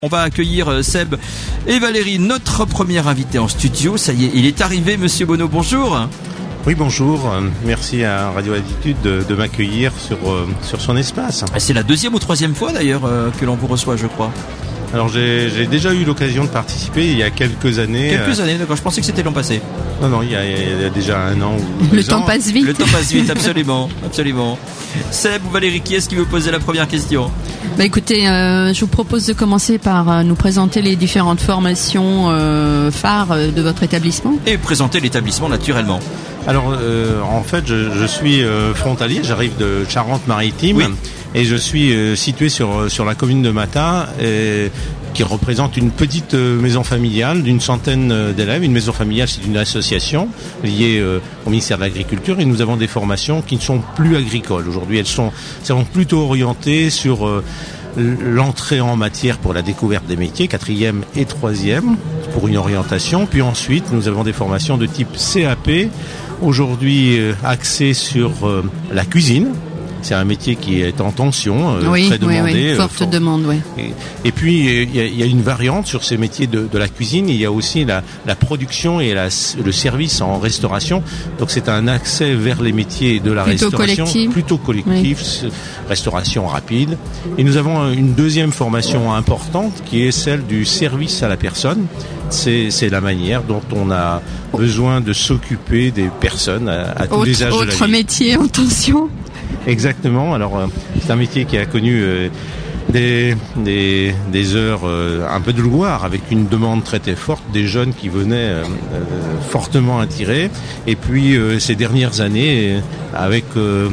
On va accueillir Seb et Valérie, notre premier invité en studio. Ça y est, il est arrivé, Monsieur Bonneau, bonjour. Oui, bonjour. Merci à Radio Attitude de m'accueillir sur son espace. C'est la deuxième ou troisième fois d'ailleurs que l'on vous reçoit, je crois. Alors j'ai déjà eu l'occasion de participer il y a quelques années. Quelques années, d'accord. Je pensais que c'était l'an passé. Non, il y a déjà un an ou 2 ans. Le temps passe vite. Le temps passe vite, absolument, absolument. Seb ou Valérie, qui est-ce qui veut poser la première question ? Écoutez, je vous propose de commencer par nous présenter les différentes formations phares de votre établissement. Et présenter l'établissement naturellement. Alors, en fait, je suis frontalier, j'arrive de Charente-Maritime. Oui. Et je suis situé sur la commune de Matha, qui représente une petite maison familiale d'une centaine d'élèves. Une maison familiale, c'est une association liée au ministère de l'Agriculture, et nous avons des formations qui ne sont plus agricoles. Aujourd'hui, elles sont plutôt orientées sur l'entrée en matière pour la découverte des métiers, 4e et 3e, pour une orientation. Puis ensuite, nous avons des formations de type CAP, aujourd'hui axées sur la cuisine. C'est un métier qui est en tension, très demandé. Oui, forte demande, oui. Et puis, il y a une variante sur ces métiers de la cuisine. Il y a aussi la production et le service en restauration. Donc, c'est un accès vers les métiers de la restauration. Plutôt collectif, oui. Restauration rapide. Et nous avons une deuxième formation importante qui est celle du service à la personne. C'est la manière dont on a besoin de s'occuper des personnes à tous les âges de la vie. Autre métier en tension. Exactement. Alors, c'est un métier qui a connu des heures un peu de gloire, avec une demande très très forte, des jeunes qui venaient fortement attirés. Et puis, ces dernières années, avec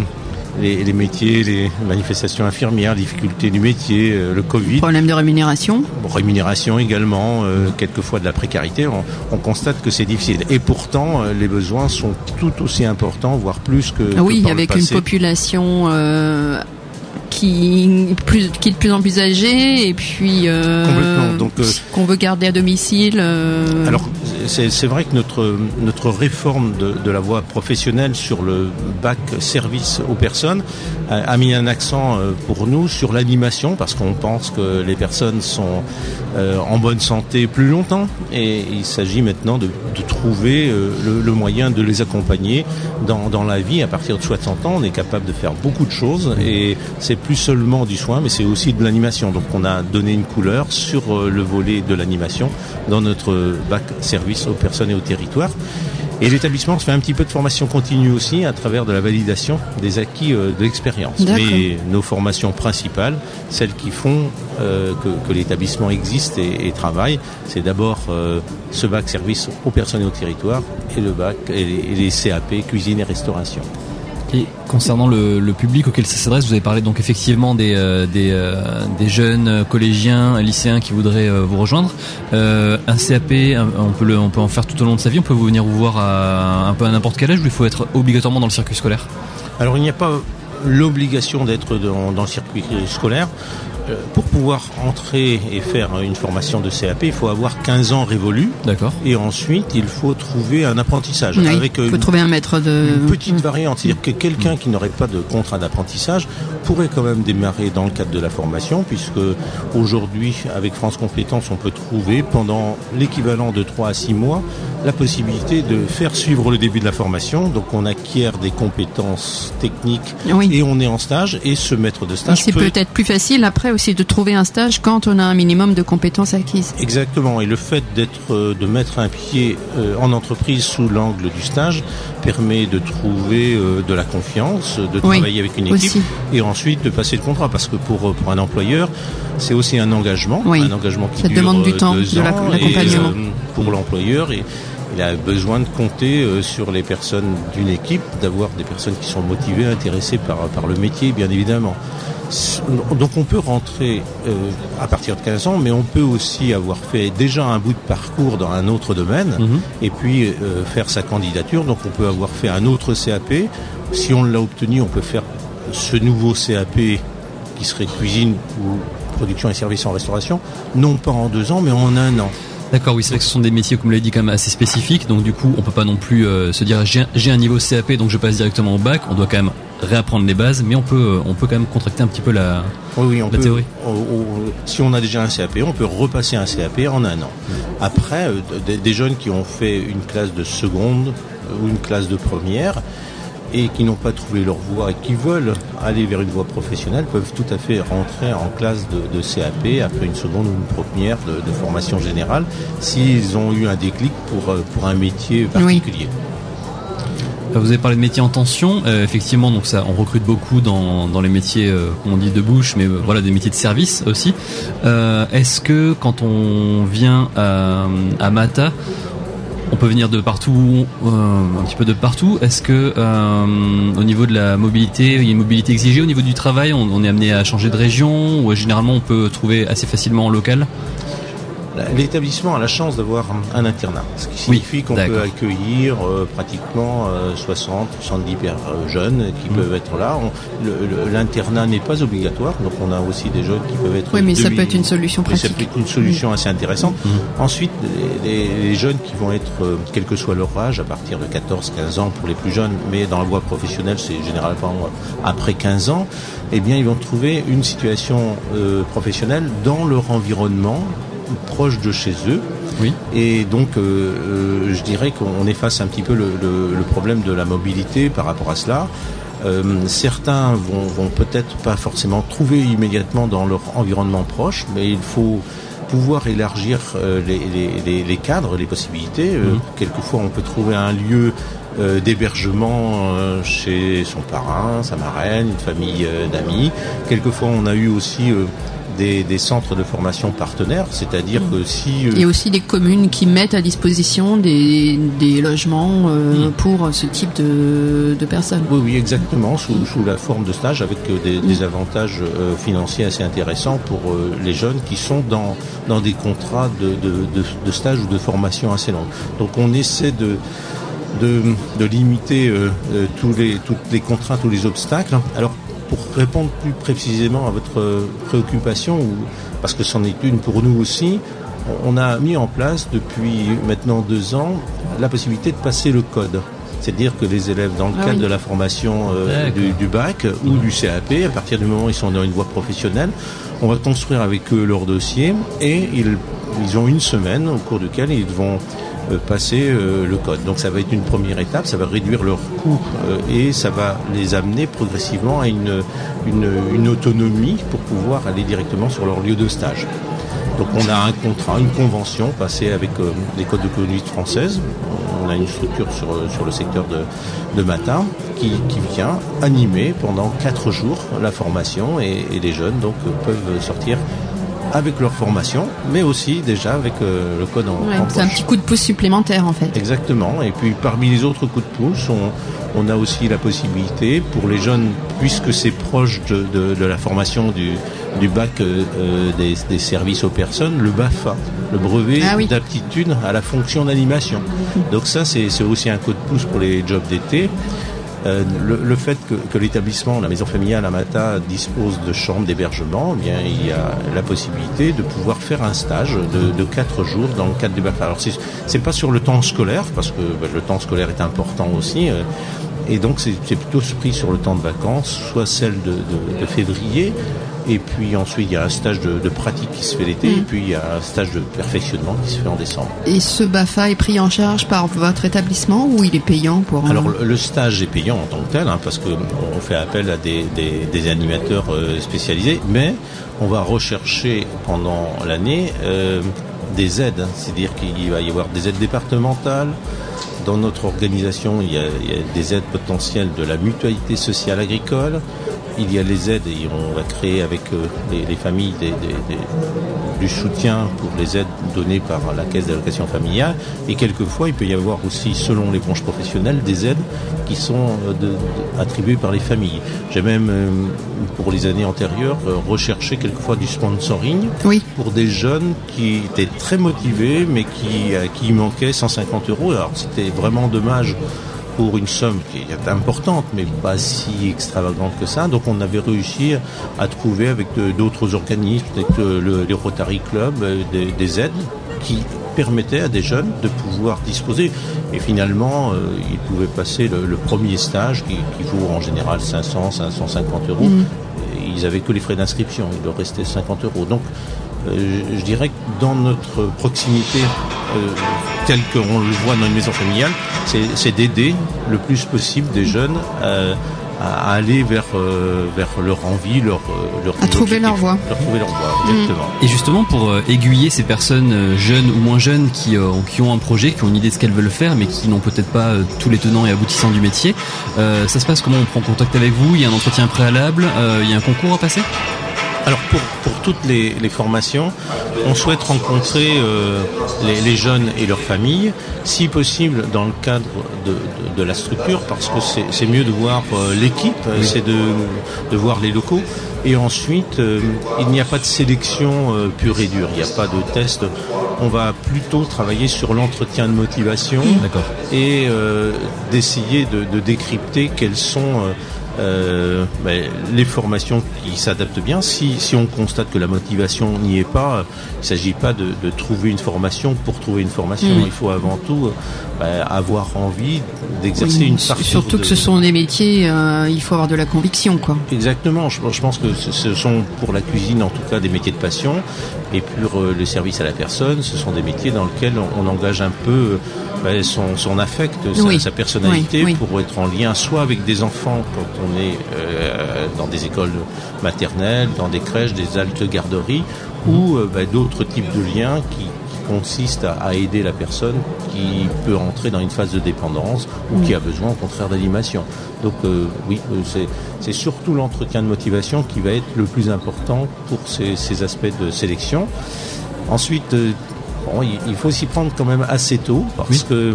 les métiers, les manifestations infirmières, les difficultés du métier, le Covid. Problème de rémunération. Rémunération également, quelquefois de la précarité. On constate que c'est difficile. Et pourtant, les besoins sont tout aussi importants, voire plus que par le passé. Une population qui est de plus en plus âgée, et puis donc, qu'on veut garder à domicile. Alors, c'est vrai que notre réforme de la voie professionnelle sur le bac service aux personnes a mis un accent pour nous sur l'animation, parce qu'on pense que les personnes sont en bonne santé plus longtemps, et il s'agit maintenant de trouver le moyen de les accompagner dans la vie. À partir de 60 ans, on est capable de faire beaucoup de choses, et c'est plus seulement du soin, mais c'est aussi de l'animation. Donc on a donné une couleur sur le volet de l'animation dans notre bac service aux personnes et au territoire. Et l'établissement se fait un petit peu de formation continue aussi à travers de la validation des acquis de l'expérience. D'accord. Mais nos formations principales, celles qui font que l'établissement existe et travaille, c'est d'abord ce bac service aux personnes et au territoire, et le bac et les CAP cuisine et restauration. Et concernant le public auquel ça s'adresse, vous avez parlé donc effectivement des jeunes collégiens, lycéens qui voudraient vous rejoindre. Un CAP, on peut en faire tout au long de sa vie. On peut venir vous voir un peu à n'importe quel âge, ou il faut être obligatoirement dans le circuit scolaire ? Alors, il n'y a pas l'obligation d'être dans le circuit scolaire. Pour pouvoir entrer et faire une formation de CAP, il faut avoir 15 ans révolus. D'accord. Et ensuite, il faut trouver un apprentissage. Oui, avec il faut trouver un maître une petite variante. C'est-à-dire que quelqu'un qui n'aurait pas de contrat d'apprentissage pourrait quand même démarrer dans le cadre de la formation, puisque aujourd'hui, avec France Compétences, on peut trouver pendant l'équivalent de 3 à 6 mois la possibilité de faire suivre le début de la formation. Donc on acquiert des compétences techniques, oui. Et on est en stage, et ce maître de stage c'est peut-être plus facile après aussi de trouver un stage quand on a un minimum de compétences acquises. Exactement, et le fait de mettre un pied en entreprise sous l'angle du stage permet de trouver de la confiance, de travailler avec une équipe, aussi. Et ensuite de passer le contrat, parce que pour un employeur, c'est aussi un engagement, un engagement qui ça dure demande du temps, 2 ans, de l'accompagnement. Et pour l'employeur, il a besoin de compter sur les personnes d'une équipe, d'avoir des personnes qui sont motivées, intéressées par le métier, bien évidemment. Donc on peut rentrer à partir de 15 ans, mais on peut aussi avoir fait déjà un bout de parcours dans un autre domaine, et puis faire sa candidature. Donc on peut avoir fait un autre CAP. Si on l'a obtenu, on peut faire ce nouveau CAP qui serait cuisine ou production et services en restauration, non pas en 2 ans, mais en 1 an. D'accord, oui, c'est vrai que ce sont des métiers, comme vous l'avez dit, quand même assez spécifiques. Donc du coup, on peut pas non plus se dire j'ai un niveau CAP, donc je passe directement au bac. On doit quand même réapprendre les bases, mais on peut quand même contracter un petit peu la théorie. Si on a déjà un CAP, on peut repasser un CAP en un an. Après, des jeunes qui ont fait une classe de seconde ou une classe de première et qui n'ont pas trouvé leur voie et qui veulent aller vers une voie professionnelle peuvent tout à fait rentrer en classe de CAP après une seconde ou une première de formation générale s'ils ont eu un déclic pour un métier particulier. Vous avez parlé de métiers en tension, effectivement, donc ça, on recrute beaucoup dans les métiers, comme on dit, de bouche, mais voilà, des métiers de service aussi. Est-ce que quand on vient à Mata, on peut venir de partout, un petit peu de partout. Est-ce que au niveau de la mobilité, il y a une mobilité exigée au niveau du travail, on est amené à changer de région, ou généralement on peut trouver assez facilement en local? L'établissement a la chance d'avoir un internat, ce qui signifie qu'on peut accueillir pratiquement 60, 70 jeunes qui peuvent être là. L'internat n'est pas obligatoire, donc on a aussi des jeunes qui peuvent être... Oui, mais ça peut être une solution pratique. Ça peut être une solution assez intéressante. Ensuite, les jeunes qui vont être, quel que soit leur âge, à partir de 14, 15 ans pour les plus jeunes, mais dans la voie professionnelle, c'est généralement après 15 ans, eh bien, ils vont trouver une situation professionnelle dans leur environnement, proche de chez eux. Oui. Et donc je dirais qu'on efface un petit peu le problème de la mobilité par rapport à cela. Certains vont peut-être pas forcément trouver immédiatement dans leur environnement proche, mais il faut pouvoir élargir les cadres, les possibilités. Quelquefois on peut trouver un lieu d'hébergement chez son parrain, sa marraine, une famille d'amis. Quelquefois on a eu aussi des centres de formation partenaires, c'est-à-dire que si... Il y a aussi des communes qui mettent à disposition des logements pour ce type de personnes. Oui, exactement, sous la forme de stage, avec des avantages financiers assez intéressants pour les jeunes qui sont dans des contrats de stage ou de formation assez longs. Donc on essaie de limiter toutes les contraintes, tous les obstacles. Alors, pour répondre plus précisément à votre préoccupation, parce que c'en est une pour nous aussi, on a mis en place depuis maintenant 2 ans la possibilité de passer le code. C'est-à-dire que les élèves, dans le cadre de la formation du bac ou du CAP, à partir du moment où ils sont dans une voie professionnelle, on va construire avec eux leur dossier et ils ont une semaine au cours duquel ils vont passer le code. Donc ça va être une première étape, ça va réduire leurs coûts et ça va les amener progressivement à une autonomie pour pouvoir aller directement sur leur lieu de stage. Donc on a un contrat, une convention passée avec les codes de conduite françaises. On a une structure sur le secteur de Mata qui vient animer pendant 4 jours la formation et les jeunes donc peuvent sortir avec leur formation, mais aussi déjà avec le code en poche. C'est un petit coup de pouce supplémentaire en fait. Exactement. Et puis parmi les autres coups de pouce, on a aussi la possibilité pour les jeunes, puisque c'est proche de la formation du bac des services aux personnes, le BAFA, le brevet d'aptitude à la fonction d'animation. Donc ça, c'est aussi un coup de pouce pour les jobs d'été. Le fait que l'établissement, la maison familiale à Mata dispose de chambres d'hébergement, eh bien il y a la possibilité de pouvoir faire un stage de 4 jours dans le cadre du BAFA. Alors c'est pas sur le temps scolaire, parce que le temps scolaire est important aussi, et donc c'est plutôt pris sur le temps de vacances, soit celle de février, et puis ensuite il y a un stage de pratique qui se fait l'été, et puis il y a un stage de perfectionnement qui se fait en décembre. Et ce BAFA est pris en charge par votre établissement ou il est payant pour... Alors le stage est payant en tant que tel, parce qu'on fait appel à des animateurs spécialisés, mais on va rechercher pendant l'année des aides, c'est-à-dire qu'il va y avoir des aides départementales. Dans notre organisation, il y a des aides potentielles de la mutualité sociale agricole. Il y a les aides et on va créer avec les familles du soutien pour les aides données par la caisse d'allocation familiale. Et quelquefois, il peut y avoir aussi, selon les branches professionnelles, des aides qui sont attribuées par les familles. J'ai même, pour les années antérieures, recherché quelquefois du sponsoring pour des jeunes qui étaient très motivés, mais qui manquaient 150 €. Alors c'était vraiment dommage pour une somme qui est importante, mais pas si extravagante que ça. Donc on avait réussi à trouver avec d'autres organismes, les Rotary Club, des aides qui permettaient à des jeunes de pouvoir disposer. Et finalement, ils pouvaient passer le premier stage qui vaut en général 500, 550 euros. Ils n'avaient que les frais d'inscription, il leur restait 50 euros. Donc je dirais que dans notre proximité, telle qu'on le voit dans une maison familiale, c'est d'aider le plus possible des jeunes à aller vers leur envie, leur trouver leur voie. Exactement. Et justement, pour aiguiller ces personnes jeunes ou moins jeunes qui ont un projet, qui ont une idée de ce qu'elles veulent faire, mais qui n'ont peut-être pas tous les tenants et aboutissants du métier, ça se passe comment? On prend contact avec vous? Il y a un entretien préalable? Il y a un concours à passer? Alors pour toutes les formations, on souhaite rencontrer les jeunes et leurs familles, si possible dans le cadre de la structure, parce que c'est mieux de voir l'équipe, c'est de voir les locaux. Et ensuite, il n'y a pas de sélection pure et dure, il n'y a pas de test. On va plutôt travailler sur l'entretien de motivation et d'essayer de décrypter quelles sont les formations qui s'adaptent bien. Si on constate que la motivation n'y est pas, il ne s'agit pas de trouver une formation pour trouver une formation. Il faut avant tout avoir envie d'exercer une partie. Surtout que ce sont des métiers, il faut avoir de la conviction, quoi. Exactement. Je pense que ce sont pour la cuisine en tout cas des métiers de passion, et pour le service à la personne, ce sont des métiers dans lesquels on engage un peu son affect, sa personnalité pour être en lien soit avec des enfants quand on est dans des écoles maternelles, dans des crèches, des haltes garderies, ou d'autres types de liens qui consistent à aider la personne qui peut entrer dans une phase de dépendance ou qui a besoin au contraire d'animation. Donc c'est surtout l'entretien de motivation qui va être le plus important pour ces aspects de sélection. Ensuite, il faut s'y prendre quand même assez tôt, parce que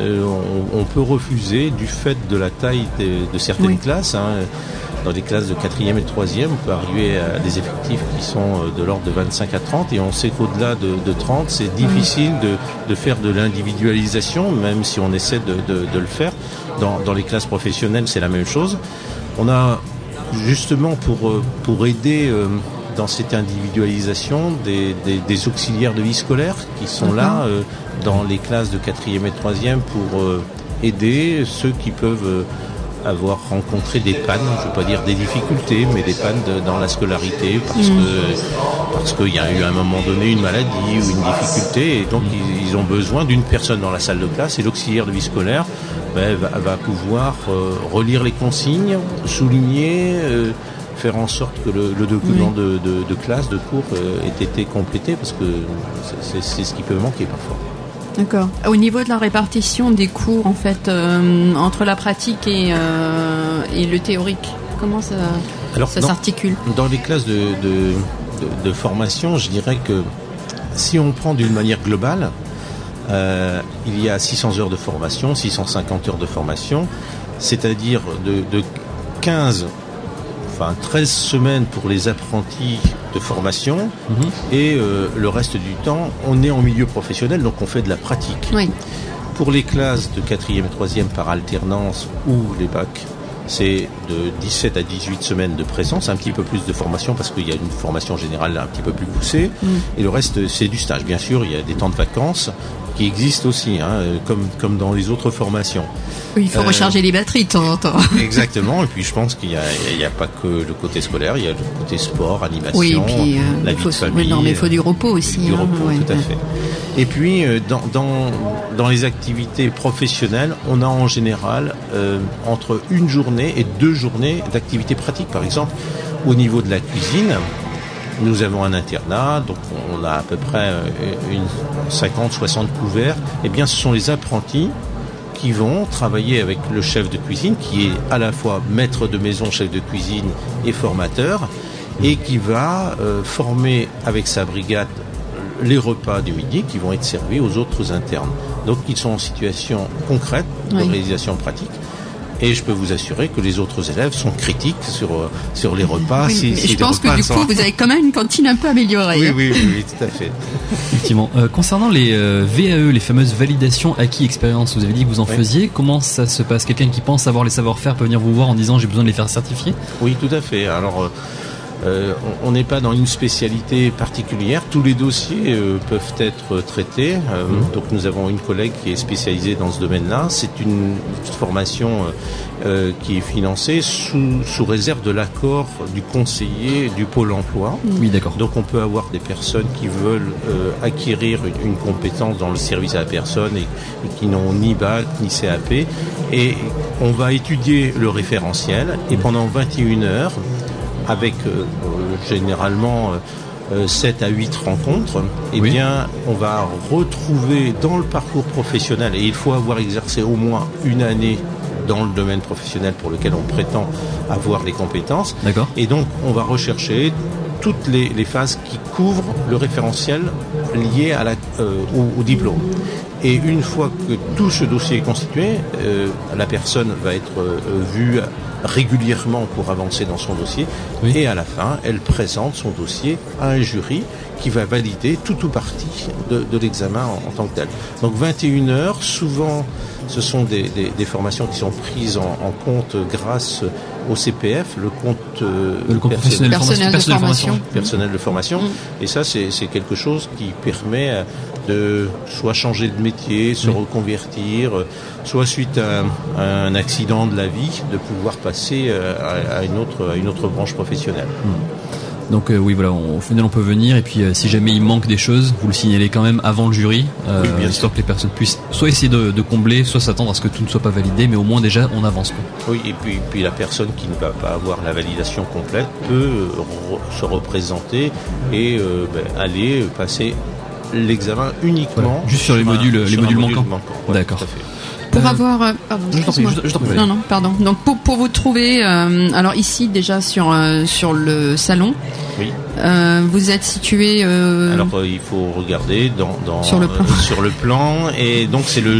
on peut refuser du fait de la taille de certaines classes. Dans les classes de 4e et 3e, on peut arriver à des effectifs qui sont de l'ordre de 25 à 30, et on sait qu'au-delà de 30, c'est difficile de faire de l'individualisation, même si on essaie de le faire. Dans les classes professionnelles, c'est la même chose. On a justement pour aider dans cette individualisation des auxiliaires de vie scolaire qui sont là dans les classes de 4e et 3e pour aider ceux qui peuvent avoir rencontré des pannes, je ne veux pas dire des difficultés, mais des pannes dans la scolarité, parce qu'il y a eu à un moment donné une maladie ou une difficulté, et donc ils ont besoin d'une personne dans la salle de classe, et l'auxiliaire de vie scolaire va pouvoir relire les consignes, souligner, faire en sorte que le document de classe, de cours ait été complété, parce que c'est ce qui peut manquer parfois. D'accord. Au niveau de la répartition des cours, en fait, entre la pratique et le théorique, comment ça s'articule? Dans les classes de formation, je dirais que si on prend d'une manière globale, il y a 600 heures de formation, 650 heures de formation, c'est-à-dire de 13 semaines pour les apprentis de formation, et le reste du temps, on est en milieu professionnel, donc on fait de la pratique. Pour les classes de 4e et 3e par alternance ou les bacs, c'est de 17 à 18 semaines de présence, un petit peu plus de formation parce qu'il y a une formation générale un petit peu plus poussée, et le reste c'est du stage. Bien sûr, il y a des temps de vacances qui existent aussi, comme dans les autres formations. Oui, il faut recharger les batteries de temps en temps. Exactement, et puis je pense qu'il n'y a pas que le côté scolaire, il y a le côté sport, animation, la vie de famille. Non, mais il faut du repos aussi. Du repos, tout à fait. Et puis, dans les activités professionnelles, on a en général entre une journée et 2 journées d'activité pratique. Par exemple, au niveau de la cuisine, nous avons un internat, donc on a à peu près 50-60 couverts. Eh bien, ce sont les apprentis qui vont travailler avec le chef de cuisine, qui est à la fois maître de maison, chef de cuisine et formateur, et qui va former avec sa brigade les repas du midi qui vont être servis aux autres internes. Donc, ils sont en situation concrète de réalisation pratique. Et je peux vous assurer que les autres élèves sont critiques sur les repas. Oui, je pense que du coup, vous avez quand même une cantine un peu améliorée. Oui, tout à fait. Effectivement. Concernant les VAE, les fameuses validations acquis expérience, vous avez dit que vous en faisiez. Comment ça se passe? Quelqu'un qui pense avoir les savoir-faire peut venir vous voir en disant j'ai besoin de les faire certifier? Oui, tout à fait. Alors, on n'est pas dans une spécialité particulière. Tous les dossiers peuvent être traités. Donc nous avons une collègue qui est spécialisée dans ce domaine-là. C'est une formation qui est financée sous réserve de l'accord du conseiller du Pôle emploi. Oui, d'accord. Donc on peut avoir des personnes qui veulent acquérir une compétence dans le service à la personne et qui n'ont ni bac ni CAP. Et on va étudier le référentiel et pendant 21 heures, avec généralement 7 à 8 rencontres, bien, on va retrouver dans le parcours professionnel, et il faut avoir exercé au moins une année dans le domaine professionnel pour lequel on prétend avoir les compétences. D'accord. Et donc, on va rechercher toutes les phases qui couvrent le référentiel lié à au diplôme. Et une fois que tout ce dossier est constitué, la personne va être vue régulièrement pour avancer dans son dossier, et à la fin, elle présente son dossier à un jury qui va valider tout ou partie de l'examen en tant que tel. Donc 21 heures, souvent ce sont des formations qui sont prises en compte grâce au CPF, le compte personnel de formation. Et ça, c'est quelque chose qui permet de soit changer de métier, se reconvertir, soit suite à un accident de la vie, de pouvoir passer à une autre branche professionnelle. Donc oui, voilà, au final on peut venir, et puis si jamais il manque des choses, vous le signalez quand même avant le jury, histoire que les personnes puissent soit essayer de combler, soit s'attendre à ce que tout ne soit pas validé, mais au moins déjà on avance, quoi. Oui, et puis la personne qui ne va pas avoir la validation complète peut se représenter et aller passer l'examen uniquement juste sur les modules manquants. D'accord. Pour avoir, pardon, je t'en prie. Non, pardon. Donc pour vous trouver, alors ici déjà sur le salon. Oui. Vous êtes situé. Alors il faut regarder sur le plan, et donc c'est le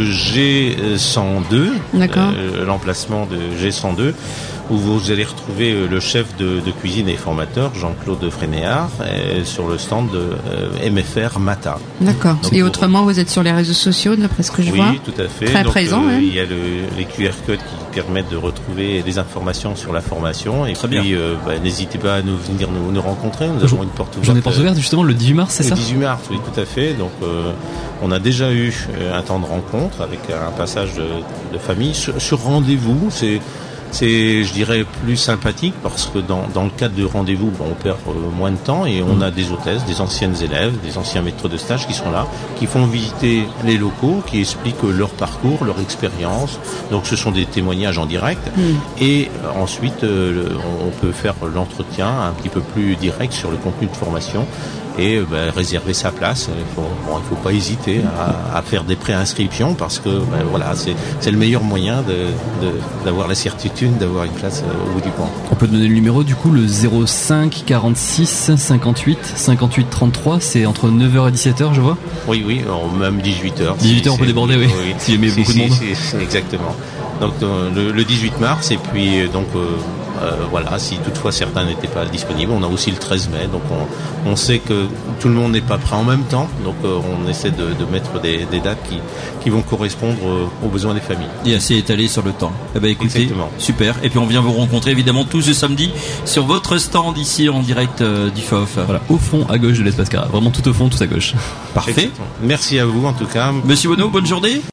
G102. D'accord. L'emplacement de G102. Où vous allez retrouver le chef de cuisine et formateur, Jean-Claude Frénéard, sur le stand de MFR Mata. D'accord. Donc, et autrement, vous êtes sur les réseaux sociaux, d'après ce que je vois? Oui, tout à fait. Très présent. Il y a les QR codes qui permettent de retrouver des informations sur la formation. Et très puis, bien. N'hésitez pas à venir nous rencontrer. Nous avons une porte ouverte. J'en ai porte ouverte justement le 18 mars, c'est ça? Le 18 mars, oui, tout à fait. Donc, on a déjà eu un temps de rencontre avec un passage de famille sur rendez-vous. C'est, je dirais, plus sympathique parce que dans le cadre de rendez-vous, on perd moins de temps et on a des hôtesses, des anciennes élèves, des anciens maîtres de stage qui sont là, qui font visiter les locaux, qui expliquent leur parcours, leur expérience. Donc ce sont des témoignages en direct. Et ensuite, on peut faire l'entretien un petit peu plus direct sur le contenu de formation et réserver sa place. Il faut pas hésiter à faire des préinscriptions parce que voilà, c'est le meilleur moyen d'avoir la certitude d'avoir une place au bout du compte. On peut donner le numéro du coup, le 05 46 58 58 33, c'est entre 9h et 17h, je vois. Oui, même 18h. 18h on peut déborder, oui. S'il y a beaucoup de monde. Exactement. Donc le 18 mars, et puis donc voilà, si toutefois certains n'étaient pas disponibles, on a aussi le 13 mai, donc on sait que tout le monde n'est pas prêt en même temps, donc on essaie de mettre des dates qui vont correspondre aux besoins des familles. Et assez étalé sur le temps. Eh ben écoutez, exactement. Super. Et puis on vient vous rencontrer évidemment tous ce samedi sur votre stand ici en direct du FOF. Voilà, au fond à gauche de l'Espace Cara, vraiment tout au fond, tout à gauche. Parfait. Exactement. Merci à vous en tout cas. Monsieur Bonneau, bonne journée.